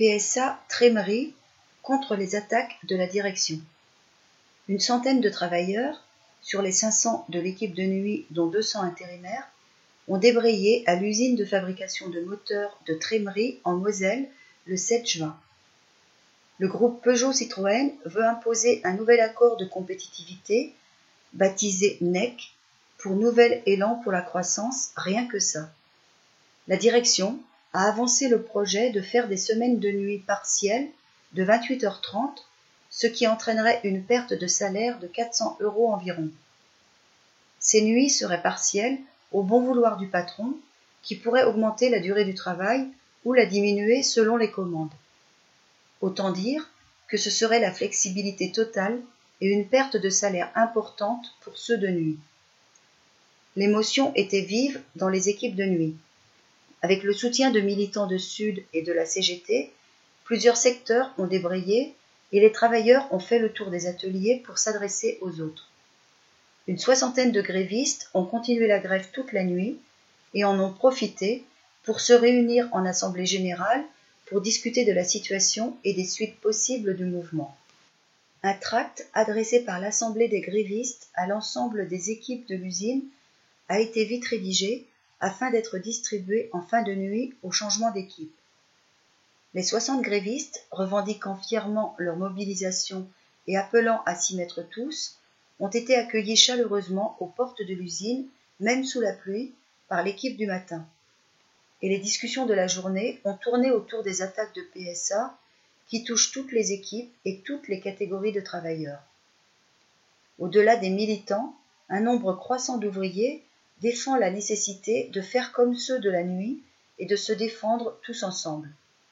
PSA Trémery contre les attaques de la direction. Une centaine de travailleurs, sur les 500 de l'équipe de nuit dont 200 intérimaires, ont débrayé à l'usine de fabrication de moteurs de Trémery en Moselle le 7 juin. Le groupe Peugeot-Citroën veut imposer un nouvel accord de compétitivité, baptisé NEC, pour nouvel élan pour la croissance, rien que ça. La direction a avancé le projet de faire des semaines de nuit partielles de 28h30, ce qui entraînerait une perte de salaire de 400 € environ. Ces nuits seraient partielles au bon vouloir du patron, qui pourrait augmenter la durée du travail ou la diminuer selon les commandes. Autant dire que ce serait la flexibilité totale et une perte de salaire importante pour ceux de nuit. L'émotion était vive dans les équipes de nuit. Avec le soutien de militants de Sud et de la CGT, plusieurs secteurs ont débrayé et les travailleurs ont fait le tour des ateliers pour s'adresser aux autres. Une soixantaine de grévistes ont continué la grève toute la nuit et en ont profité pour se réunir en assemblée générale pour discuter de la situation et des suites possibles du mouvement. Un tract adressé par l'Assemblée des grévistes à l'ensemble des équipes de l'usine a été vite rédigé afin d'être distribué en fin de nuit au changement d'équipe. Les 60 grévistes, revendiquant fièrement leur mobilisation et appelant à s'y mettre tous, ont été accueillis chaleureusement aux portes de l'usine, même sous la pluie, par l'équipe du matin. Et les discussions de la journée ont tourné autour des attaques de PSA qui touchent toutes les équipes et toutes les catégories de travailleurs. Au-delà des militants, un nombre croissant d'ouvriers défend la nécessité de faire comme ceux de la nuit et de se défendre tous ensemble.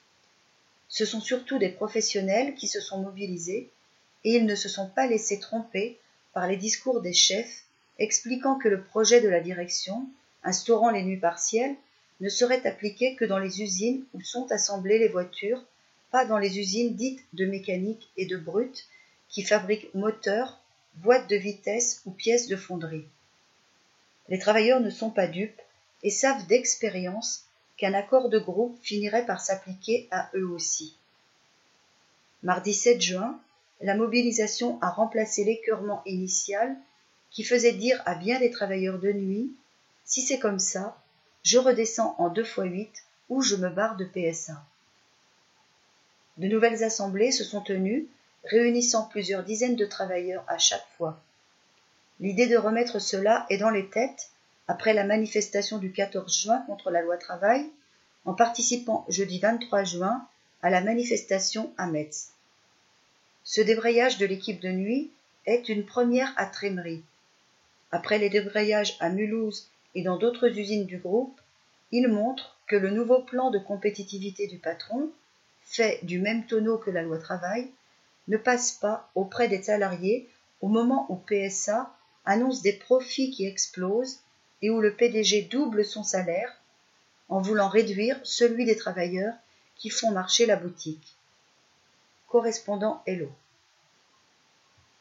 Ce sont surtout des professionnels qui se sont mobilisés et ils ne se sont pas laissés tromper par les discours des chefs expliquant que le projet de la direction, instaurant les nuits partielles, ne serait appliqué que dans les usines où sont assemblées les voitures, pas dans les usines dites de mécanique et de brut qui fabriquent moteurs, boîtes de vitesse ou pièces de fonderie. Les travailleurs ne sont pas dupes et savent d'expérience qu'un accord de groupe finirait par s'appliquer à eux aussi. Mardi 7 juin, la mobilisation a remplacé l'écœurement initial qui faisait dire à bien des travailleurs de nuit « Si c'est comme ça, je redescends en 2x8 ou je me barre de PSA ». De nouvelles assemblées se sont tenues, réunissant plusieurs dizaines de travailleurs à chaque fois. L'idée de remettre cela est dans les têtes après la manifestation du 14 juin contre la loi travail, en participant jeudi 23 juin à la manifestation à Metz. Ce débrayage de l'équipe de nuit est une première à Trémery. Après les débrayages à Mulhouse et dans d'autres usines du groupe, il montre que le nouveau plan de compétitivité du patron, fait du même tonneau que la loi travail, ne passe pas auprès des salariés au moment où PSA annonce des profits qui explosent et où le PDG double son salaire en voulant réduire celui des travailleurs qui font marcher la boutique. Correspondant Hello.